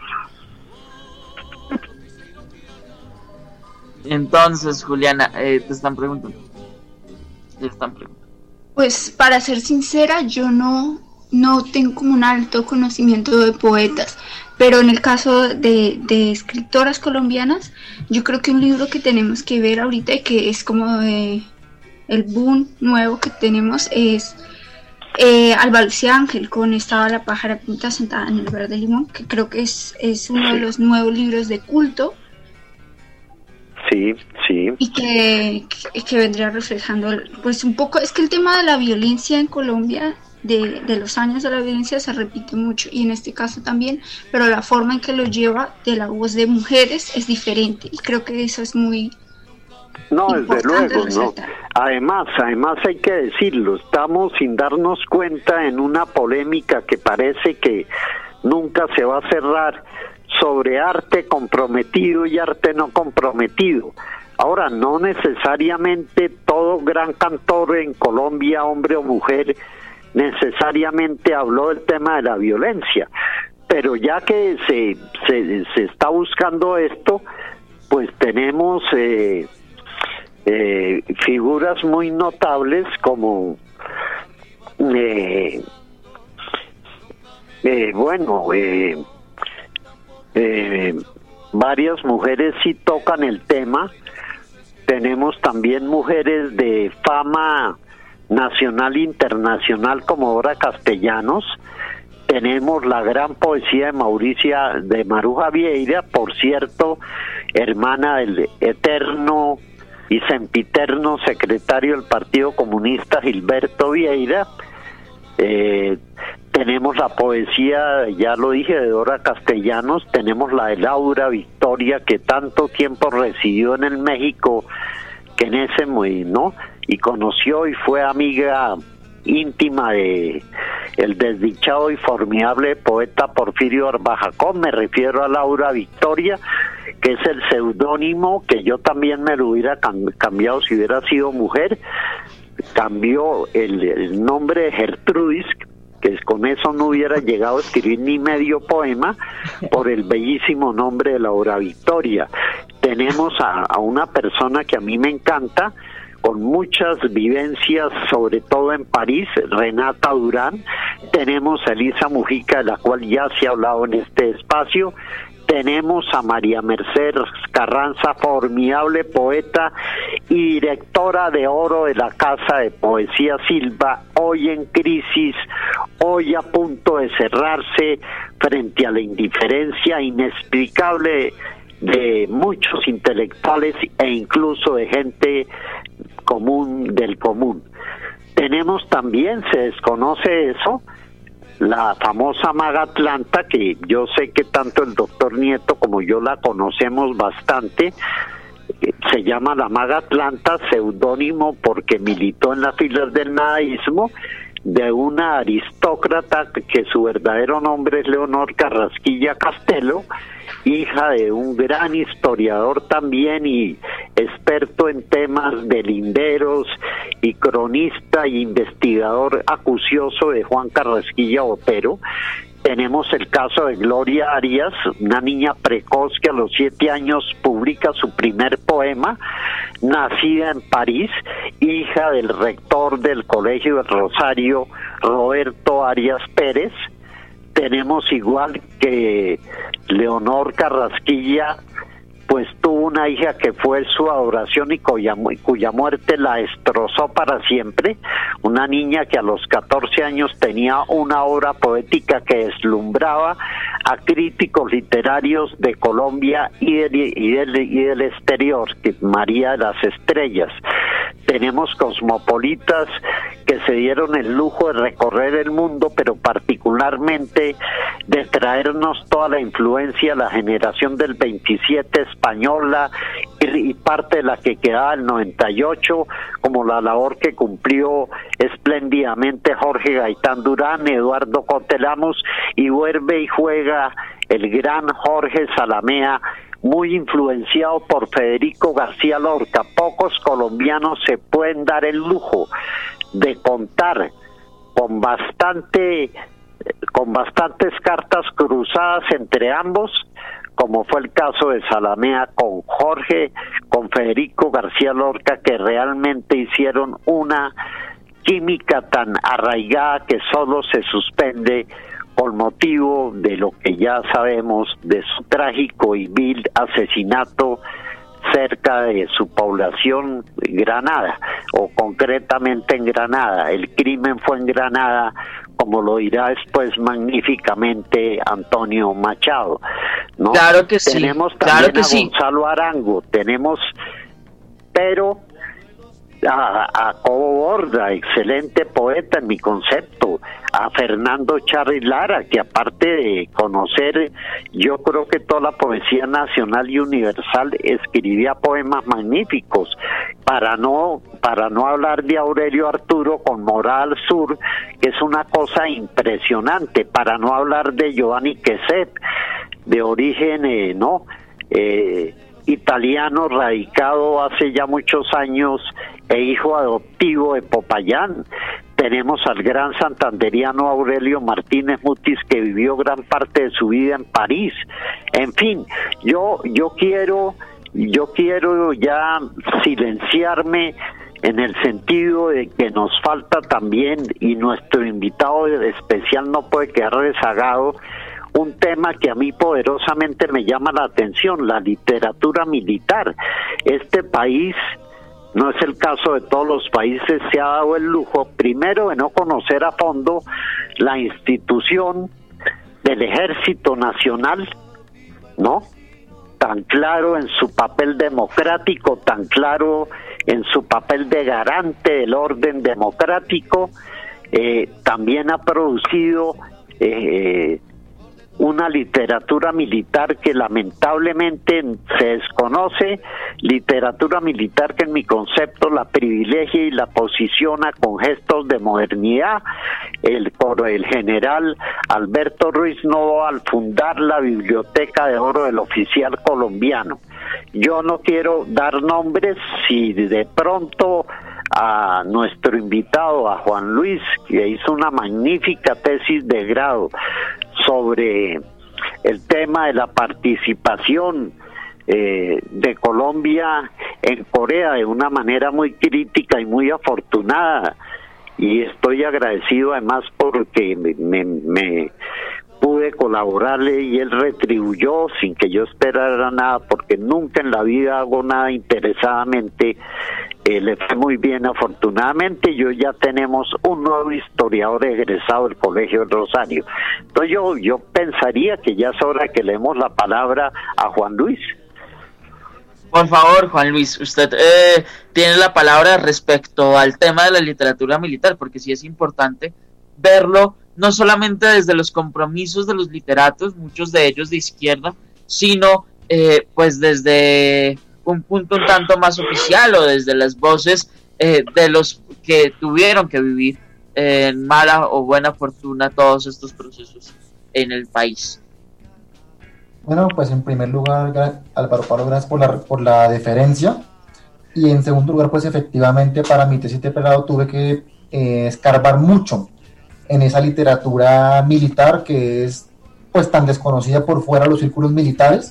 Entonces, Juliana, eh, te están preguntando. Te están preguntando. Pues para ser sincera, yo no, no tengo como un alto conocimiento de poetas, pero en el caso de, de escritoras colombianas, yo creo que un libro que tenemos que ver ahorita y que es como de el boom nuevo que tenemos es eh, Alba Lucía Ángel con Estaba la pájara pinta sentada en el verde limón, que creo que es, es uno de los nuevos libros de culto. Sí, sí. Y que, que, que vendría reflejando, pues un poco, es que el tema de la violencia en Colombia, de, de los años de la violencia se repite mucho, y en este caso también, pero la forma en que lo lleva de la voz de mujeres es diferente, y creo que eso es muy, No, desde luego, no. Además, además hay que decirlo, estamos sin darnos cuenta en una polémica que parece que nunca se va a cerrar sobre arte comprometido y arte no comprometido. Ahora, no necesariamente todo gran cantor en Colombia, hombre o mujer, necesariamente habló del tema de la violencia, pero ya que se, se, se está buscando esto, pues tenemos eh, eh, figuras muy notables como eh, eh, bueno eh, eh, varias mujeres sí tocan el tema. Tenemos también mujeres de fama nacional e internacional como Dora Castellanos. Tenemos la gran poesía de Mauricia, de Maruja Vieira, por cierto, hermana del eterno y sempiterno secretario del Partido Comunista Gilberto Vieira. Eh, tenemos la poesía, ya lo dije, de Dora Castellanos. Tenemos la de Laura Victoria, que tanto tiempo residió en el México, que en ese muy, ¿no? Y conoció y fue amiga íntima de el desdichado y formidable poeta Porfirio Arbajacón. Me refiero a Laura Victoria, que es el seudónimo que yo también me lo hubiera cambiado si hubiera sido mujer. Cambió el, el nombre de Gertrudis, que con eso no hubiera llegado a escribir ni medio poema, por el bellísimo nombre de Laura Victoria. Tenemos a, a una persona que a mí me encanta, con muchas vivencias, sobre todo en París, Renata Durán. Tenemos a Elisa Mujica, de la cual ya se ha hablado en este espacio. Tenemos a María Mercedes Carranza, formidable poeta y directora de oro de la Casa de Poesía Silva, hoy en crisis, hoy a punto de cerrarse frente a la indiferencia inexplicable de muchos intelectuales e incluso de gente común del común. Tenemos también, se desconoce eso, la famosa Maga Atlanta, que yo sé que tanto el doctor Nieto como yo la conocemos bastante. Se llama la Maga Atlanta, seudónimo porque militó en las filas del nadaísmo, de una aristócrata que su verdadero nombre es Leonor Carrasquilla Castelo, hija de un gran historiador también y experto en temas de linderos y cronista e investigador acucioso de Juan Carrasquilla Botero. Tenemos el caso de Gloria Arias, una niña precoz que a los siete años publica su primer poema, nacida en París, hija del rector del Colegio del Rosario, Roberto Arias Pérez. Tenemos igual que Leonor Carrasquilla, pues tuvo una hija que fue su adoración y cuya, cuya muerte la destrozó para siempre, una niña que a los catorce años tenía una obra poética que deslumbraba a críticos literarios de Colombia y del, y del, y del exterior, que María de las Estrellas. Tenemos cosmopolitas que se dieron el lujo de recorrer el mundo, pero particularmente de traernos toda la influencia de la generación del veintisiete española y parte de la que quedaba el noventa y ocho, como la labor que cumplió espléndidamente Jorge Gaitán Durán, Eduardo Cotelamos, y vuelve y juega el gran Jorge Zalamea, muy influenciado por Federico García Lorca. Pocos colombianos se pueden dar el lujo de contar con bastante con bastantes cartas cruzadas entre ambos, como fue el caso de Zalamea con Jorge, con Federico García Lorca, que realmente hicieron una química tan arraigada que solo se suspende por motivo de lo que ya sabemos de su trágico y vil asesinato cerca de su población, Granada, o concretamente en Granada. El crimen fue en Granada, como lo dirá después magníficamente Antonio Machado, ¿no? Claro que sí. Tenemos también claro que a sí. Gonzalo Arango, tenemos, pero a, a Cobo Borda, excelente poeta en mi concepto, a Fernando Charri Lara, que aparte de conocer, yo creo que toda la poesía nacional y universal, escribía poemas magníficos, para no para no hablar de Aurelio Arturo con Morada al Sur, que es una cosa impresionante, para no hablar de Giovanni Queset, de origen, eh, ¿no?, eh, italiano, radicado hace ya muchos años e hijo adoptivo de Popayán. Tenemos al gran santanderiano Aurelio Martínez Mutis, que vivió gran parte de su vida en París. En fin, yo yo quiero yo quiero ya silenciarme en el sentido de que nos falta también, y nuestro invitado especial no puede quedar rezagado, un tema que a mí poderosamente me llama la atención, la literatura militar. Este país, no es el caso de todos los países, se ha dado el lujo, primero, de no conocer a fondo la institución del Ejército Nacional, ¿no?, tan claro en su papel democrático, tan claro en su papel de garante del orden democrático. Eh, también ha producido eh, una literatura militar que lamentablemente se desconoce, literatura militar que en mi concepto la privilegia y la posiciona con gestos de modernidad. El, el general Alberto Ruiz Novoa, al fundar la Biblioteca de Oro del Oficial Colombiano. Yo no quiero dar nombres, si de pronto a nuestro invitado, a Juan Luis, que hizo una magnífica tesis de grado sobre el tema de la participación eh, de Colombia en Corea de una manera muy crítica y muy afortunada, y estoy agradecido además porque me, me, me pude colaborarle y él retribuyó sin que yo esperara nada, porque nunca en la vida hago nada interesadamente. Eh, le fue muy bien, afortunadamente. Yo ya tenemos un nuevo historiador egresado del Colegio del Rosario. Entonces yo, yo pensaría que ya es hora que le demos la palabra a Juan Luis. Por favor, Juan Luis, usted eh, tiene la palabra respecto al tema de la literatura militar, porque sí es importante verlo no solamente desde los compromisos de los literatos, muchos de ellos de izquierda, sino eh, pues desde un punto un tanto más oficial, o desde las voces eh, de los que tuvieron que vivir eh, en mala o buena fortuna todos estos procesos en el país. Bueno, pues en primer lugar, Álvaro Pablo, gracias por la, por la deferencia, y en segundo lugar, pues efectivamente para mi tesis de pregrado tuve que eh, escarbar mucho en esa literatura militar que es pues tan desconocida por fuera de los círculos militares.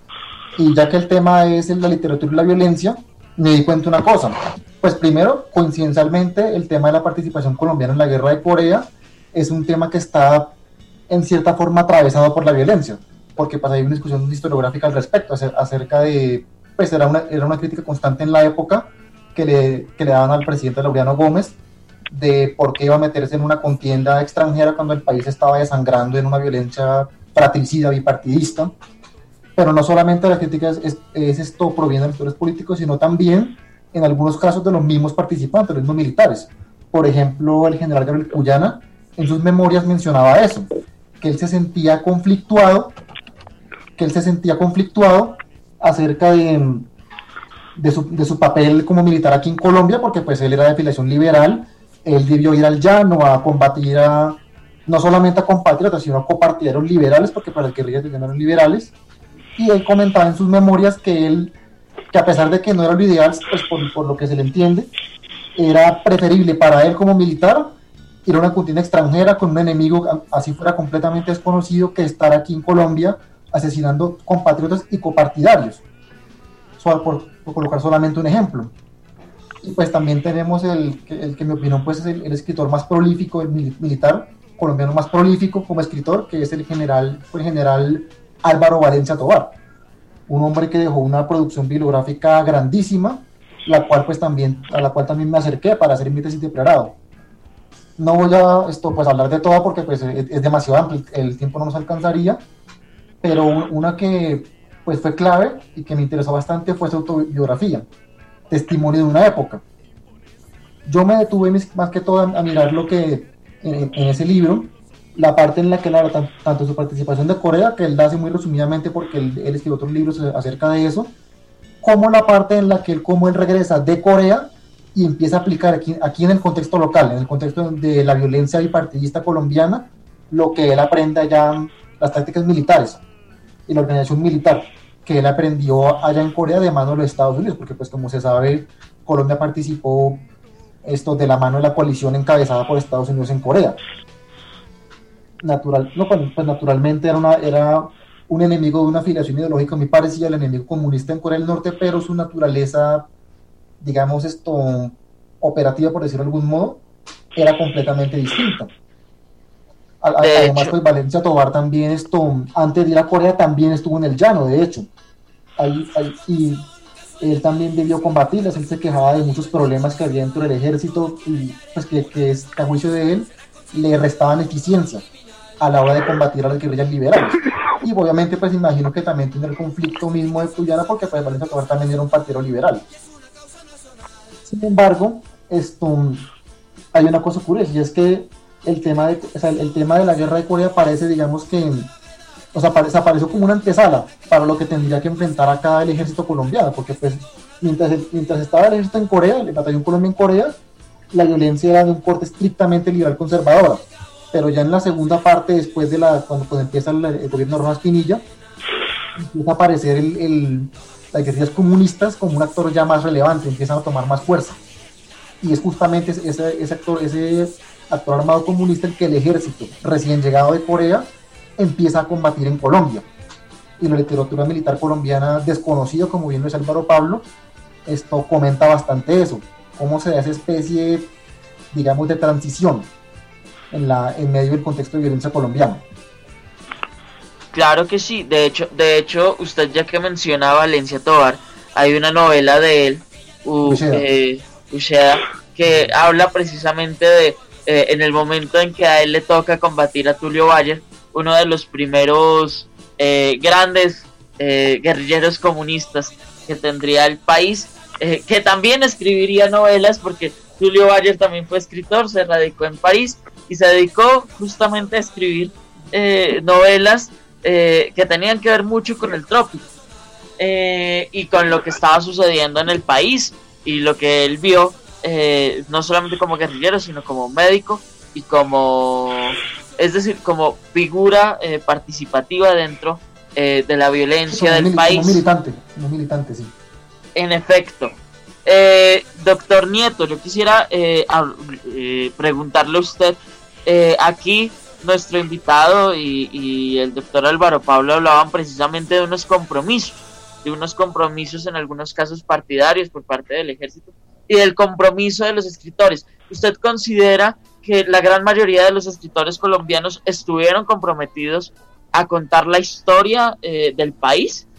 Y ya que el tema es la literatura y la violencia, me di cuenta una cosa. Pues primero, coincidencialmente, el tema de la participación colombiana en la guerra de Corea es un tema que está en cierta forma atravesado por la violencia, porque pues hay una discusión historiográfica al respecto, acerca de, pues era una, era una crítica constante en la época que le, que le daban al presidente Laureano Gómez, de por qué iba a meterse en una contienda extranjera cuando el país estaba desangrando en una violencia fratricida, bipartidista. Pero no solamente la crítica es, es, es esto proviene de los actores políticos, sino también en algunos casos de los mismos participantes, los mismos militares. Por ejemplo, el general Gabriel Cuyana en sus memorias mencionaba eso, que él se sentía conflictuado, que él se sentía conflictuado acerca de, de, su, de su papel como militar aquí en Colombia, porque pues él era de afiliación liberal, él debió ir al llano a combatir a, no solamente a compatriotas, sino a copartidarios liberales, porque para el guerrilla tenían eran liberales. Y él comentaba en sus memorias que él, que a pesar de que no era lo ideal, pues por, por lo que se le entiende, era preferible para él como militar ir a una contienda extranjera con un enemigo así fuera completamente desconocido, que estar aquí en Colombia asesinando compatriotas y copartidarios, solo por, por colocar solamente un ejemplo. Y pues también tenemos el, el que en mi opinión pues es el, el escritor más prolífico, el militar colombiano más prolífico como escritor, que es el general, el general Álvaro Valencia Tovar, un hombre que dejó una producción bibliográfica grandísima, la cual pues también, a la cual también me acerqué para hacer mi tesis de pregrado. No voy a esto, pues, hablar de toda porque pues, es, es demasiado amplio, el tiempo no nos alcanzaría, pero una que pues, fue clave y que me interesó bastante fue su autobiografía, Testimonio de una época, Yo me detuve más que todo a, a mirar lo que en, en ese libro, la parte en la que él habla tan, tanto su participación de Corea, que él la hace muy resumidamente porque él, él escribió otros libros acerca de eso, como la parte en la que él, como él regresa de Corea y empieza a aplicar aquí, aquí en el contexto local, en el contexto de la violencia bipartidista colombiana, lo que él aprende allá, las tácticas militares y la organización militar, que él aprendió allá en Corea de mano de los Estados Unidos, porque pues como se sabe, Colombia participó esto de la mano de la coalición encabezada por Estados Unidos en Corea. Natural, no, pues, pues naturalmente era, una, era un enemigo de una afiliación ideológica muy parecida al enemigo comunista en Corea del Norte, pero su naturaleza, digamos, esto operativa, por decirlo de algún modo, era completamente distinta. Además, pues Valencia Tovar también esto, antes de ir a Corea, también estuvo en el llano, de hecho. Ahí, ahí, y él también debió combatirlas, él se quejaba de muchos problemas que había dentro del ejército y pues que, que es, a juicio de él le restaban eficiencia a la hora de combatir a las guerrillas liberales. Y obviamente pues imagino que también tiene el conflicto mismo de Cuyana, porque pues Valencia Tovar también era un partido liberal. Sin embargo, esto, hay una cosa curiosa, y es que el tema de, o sea, el tema de la guerra de Corea parece, digamos que, o sea, aparece, apareció como una antesala para lo que tendría que enfrentar acá el ejército colombiano, porque pues mientras, mientras estaba el ejército en Corea, el batallón Colombia en Corea, la violencia era de un corte estrictamente liberal conservadora, pero ya en la segunda parte, después de la, cuando pues empieza el, el gobierno de Rojas Pinilla, empieza a aparecer el, el, las guerrillas comunistas como un actor ya más relevante, empiezan a tomar más fuerza, y es justamente ese, ese actor, ese actor armado comunista el que el ejército recién llegado de Corea empieza a combatir en Colombia, y la literatura militar colombiana desconocida, como bien lo es Álvaro Pablo, esto comenta bastante eso, cómo se da esa especie, digamos, de transición en, la, en medio del contexto de violencia colombiana. Claro que sí, de hecho, de hecho, usted ya que menciona a Valencia Tovar, hay una novela de él, U, eh, Ucheda, que habla precisamente de eh, en el momento en que a él le toca combatir a Tulio Bayer, uno de los primeros eh, grandes eh, guerrilleros comunistas que tendría el país, eh, que también escribiría novelas, porque Tulio Bayer también fue escritor, se radicó en París y se dedicó justamente a escribir eh, novelas eh, que tenían que ver mucho con el trópico eh, y con lo que estaba sucediendo en el país y lo que él vio, eh, no solamente como guerrillero, sino como médico y como, es decir, como figura eh, participativa dentro eh, de la violencia del mil, país. Como militante, como militante, sí. En efecto. Eh, doctor Nieto, yo quisiera eh, a, eh, preguntarle a usted, eh, aquí nuestro invitado y, y el doctor Álvaro Pablo hablaban precisamente de unos compromisos, de unos compromisos en algunos casos partidarios por parte del ejército y del compromiso de los escritores. ¿Usted considera que la gran mayoría de los escritores colombianos estuvieron comprometidos a contar la historia eh, del país?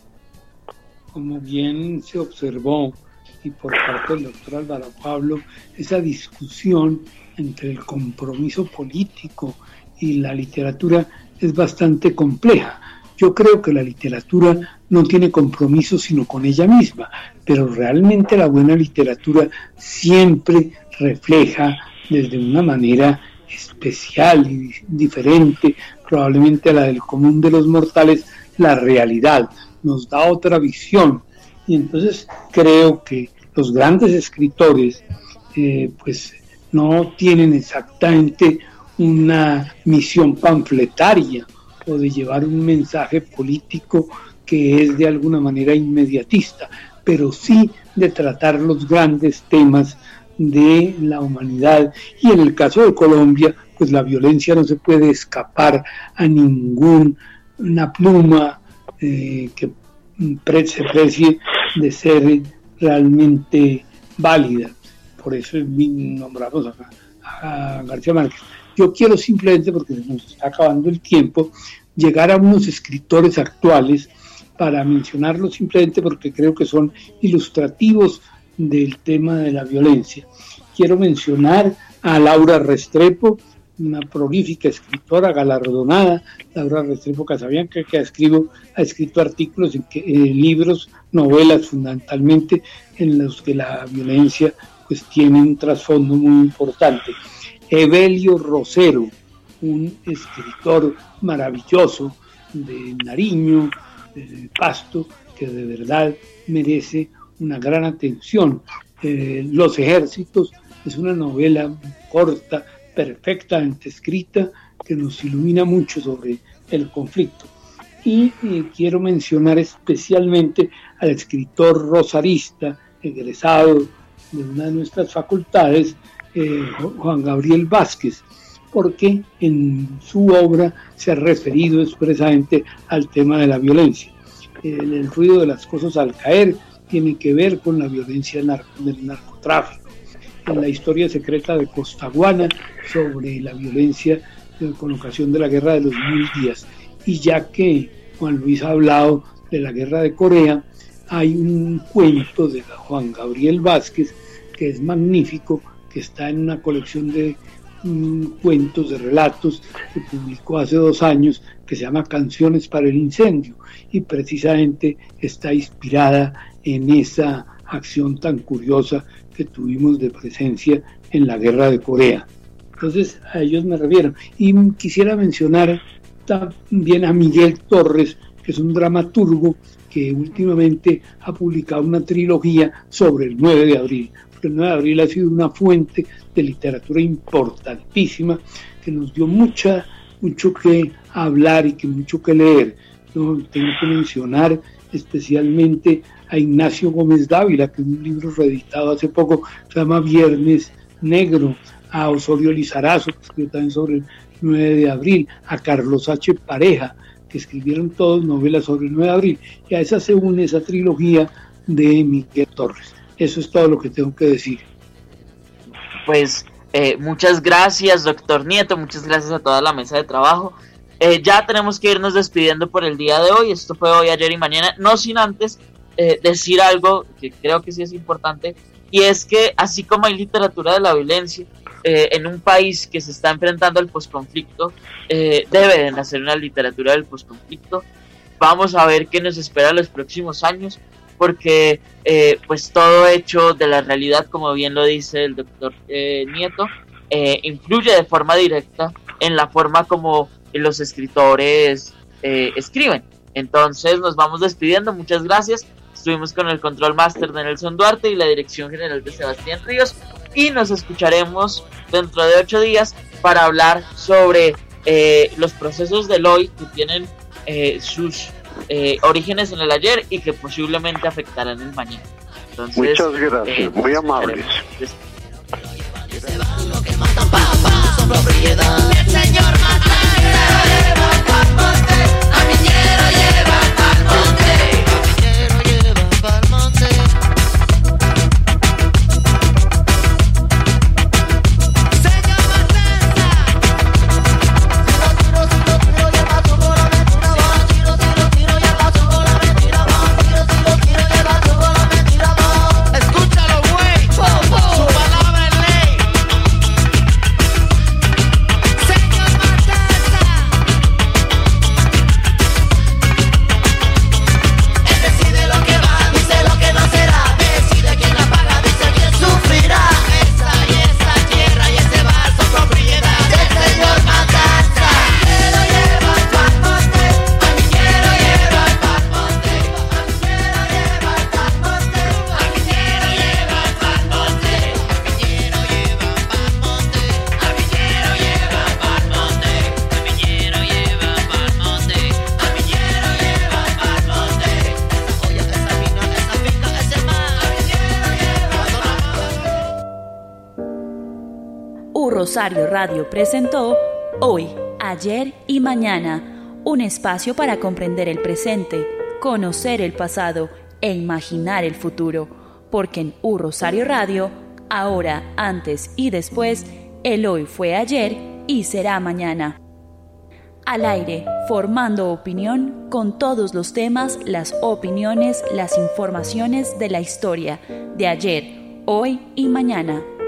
Como bien se observó, y por parte del doctor Álvaro Pablo, esa discusión entre el compromiso político y la literatura es bastante compleja. Yo creo que la literatura no tiene compromiso sino con ella misma, pero realmente la buena literatura siempre refleja desde una manera especial y diferente, probablemente a la del común de los mortales, la realidad, nos da otra visión. Y entonces creo que los grandes escritores eh, pues no tienen exactamente una misión panfletaria o de llevar un mensaje político que es de alguna manera inmediatista, pero sí de tratar los grandes temas de la humanidad. Y en el caso de Colombia, pues la violencia no se puede escapar a ninguna pluma eh, que pre- se precie de ser realmente válida. Por eso nombramos a, a García Márquez. Yo quiero simplemente, porque se nos está acabando el tiempo, llegar a unos escritores actuales para mencionarlos simplemente porque creo que son ilustrativos del tema de la violencia. Quiero mencionar a Laura Restrepo, una prolífica escritora galardonada, Laura Restrepo Casabianca, que ha escrito, ha escrito artículos, en que, eh, libros, novelas fundamentalmente, en los que la violencia pues tiene un trasfondo muy importante. Evelio Rosero, un escritor maravilloso de Nariño, de Pasto, que de verdad merece una gran atención. Eh, Los Ejércitos es una novela corta, perfectamente escrita, que nos ilumina mucho sobre el conflicto. Y eh, quiero mencionar especialmente al escritor rosarista, egresado de una de nuestras facultades, eh, Juan Gabriel Vázquez, porque en su obra se ha referido expresamente al tema de la violencia. El, el ruido de las cosas al caer tiene que ver con la violencia nar- del narcotráfico. En la historia secreta de Costaguana, sobre la violencia eh, con ocasión de la guerra de los mil días. Y ya que Juan Luis ha hablado de la guerra de Corea, hay un cuento de Juan Gabriel Vázquez que es magnífico, que está en una colección de mm, cuentos, de relatos que publicó hace dos años, que se llama Canciones para el Incendio, y precisamente está inspirada en esa acción tan curiosa que tuvimos de presencia en la guerra de Corea. Entonces a ellos me refiero. Y quisiera mencionar también a Miguel Torres, que es un dramaturgo que últimamente ha publicado una trilogía sobre el nueve de abril. Porque el nueve de abril ha sido una fuente de literatura importantísima que nos dio mucha, mucho que hablar y que mucho que leer. Yo tengo que mencionar especialmente a Ignacio Gómez Dávila, que es un libro reeditado hace poco, se llama Viernes Negro, a Osorio Lizarazo, que escribió también sobre el nueve de abril, a Carlos H. Pareja, que escribieron todos novelas sobre el nueve de abril, y a esa se une esa trilogía de Miguel Torres. Eso es todo lo que tengo que decir. Pues eh, muchas gracias, doctor Nieto, muchas gracias a toda la mesa de trabajo. Eh, ya tenemos que irnos despidiendo por el día de hoy. Esto fue Hoy, Ayer y Mañana, no sin antes eh, decir algo que creo que sí es importante, y es que así como hay literatura de la violencia, eh, en un país que se está enfrentando al posconflicto, eh, debe de nacer una literatura del posconflicto. Vamos a ver qué nos espera en los próximos años, porque eh, pues todo hecho de la realidad, como bien lo dice el doctor eh, Nieto, eh, influye de forma directa en la forma como los escritores eh, escriben. Entonces nos vamos despidiendo, muchas gracias. Estuvimos con el control master de Nelson Duarte y la dirección general de Sebastián Ríos, y nos escucharemos dentro de ocho días para hablar sobre eh, los procesos del hoy, que tienen eh, sus eh, orígenes en el ayer y que posiblemente afectarán el mañana. Entonces, muchas gracias, eh, muy amables. Rosario Radio presentó Hoy, Ayer y Mañana, un espacio para comprender el presente, conocer el pasado e imaginar el futuro, porque en U Rosario Radio, ahora, antes y después, el hoy fue ayer y será mañana. Al aire, formando opinión con todos los temas, las opiniones, las informaciones de la historia de ayer, hoy y mañana.